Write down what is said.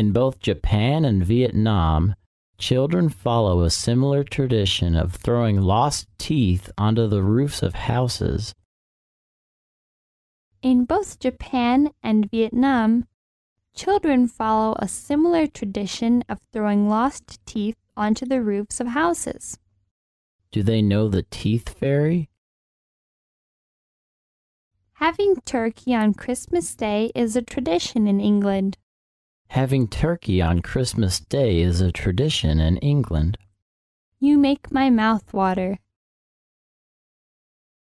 In both Japan and Vietnam, children follow a similar tradition of throwing lost teeth onto the roofs of houses. In both Japan and Vietnam, children follow a similar tradition of throwing lost teeth onto the roofs of houses. Do they know the Teeth Fairy? Having turkey on Christmas Day is a tradition in England. Having turkey on Christmas Day is a tradition in England. You make my mouth water.